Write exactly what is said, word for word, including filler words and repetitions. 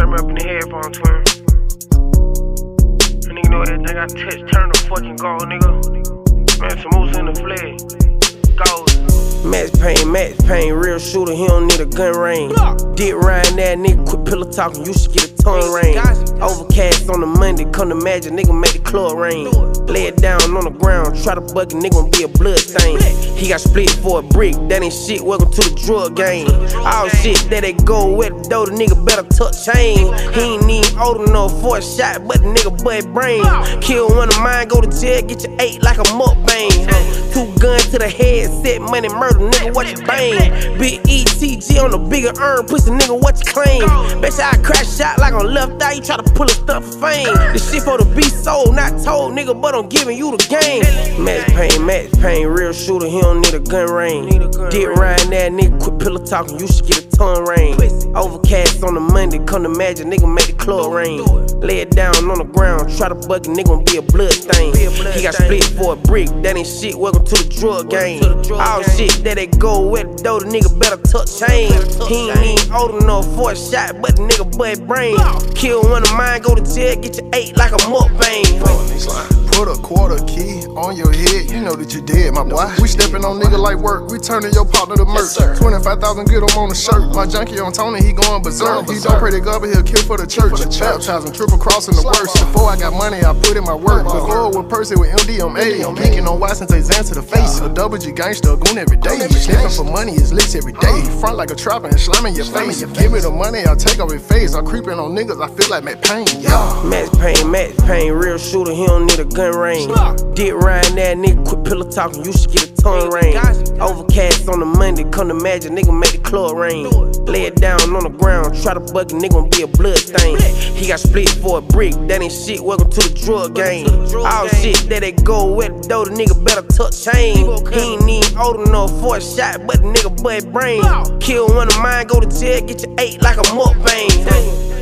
Turn me up in the headphone, twin. A nigga know everything I touch, turn the fucking gold, nigga. Man, some moves in the flag. Gold. Max Payne, Max Payne, real shooter, he don't need a gun range. Dick riding that nigga, quit pillow talking, you should get a tongue range. Overcast on the Monday, come to Magic, nigga make the club rain. Lay it down on the ground, try to buck a nigga gon' be a blood stain. He got split for a brick, that ain't shit, welcome to the drug game. All shit that they go with the dough, the nigga better tuck chain. He ain't even old enough for a shot, but the nigga butt brain. Kill one of mine, go to jail, get your eight like a mukbang. Two guns to the head, set money, murder, nigga, what you bang? Big E T G on the bigger urn, pussy nigga, what you claim? Bet I crash shot like on left eye, you try to pull a stuff for fame. This shit for the be sold, not told, nigga, but I'm giving you the game. Max Payne, Max Payne, real shooter, he don't need a gun range. Dick riding that nigga, quit pillow talking, you should get a tongue range. Overcast on the Monday, come to Magic, nigga, make the club rain. Lay it down on the ground, try to buck a nigga, gon' be a blood stain. He got split for a brick, that ain't shit, welcome to the drug game. All shit that they go with the dough, the nigga better tuck chain. He ain't even old enough for a shot, but the nigga butt brain. Kill one of mine, go to jail, get your eight like a mukbang. Put a quarter key on your head, you know that you dead, my boy. We steppin' on nigga like work, we turning your partner to merch. twenty-five thousand, get him on the shirt. My junkie on Tony, he going berserk. He don't pray to God, but he'll kill for the church. Baptizing, triple crossing the worst. Before I got money, I put in my work. Before with Percy with M D M A. I'm geeking on Watson, take Zan to the face. A double G gangster, goon every day. Sniffing for money, is licks every day. Front like a trapper and slamming your face. Give me the money, I'll take off his face. I'm creeping on niggas, I feel like Max Payne. Yeah. Max Payne, Max Payne, real shooter, he don't need a gun range. Dick riding that nigga, quit pillow talking, you should get a tongue range. Overcast on the Monday, come to Magic, nigga make the club rain. Lay it down on the ground, try to buck a nigga, gon' be a blood stain. He got split for a brick, that ain't shit, welcome to the drug game. All shit that they go with the dough, the nigga better tuck chain. He ain't even old enough for a shot, but the nigga butt brain. Kill one of mine, go to jail, get your eight like a mukbang.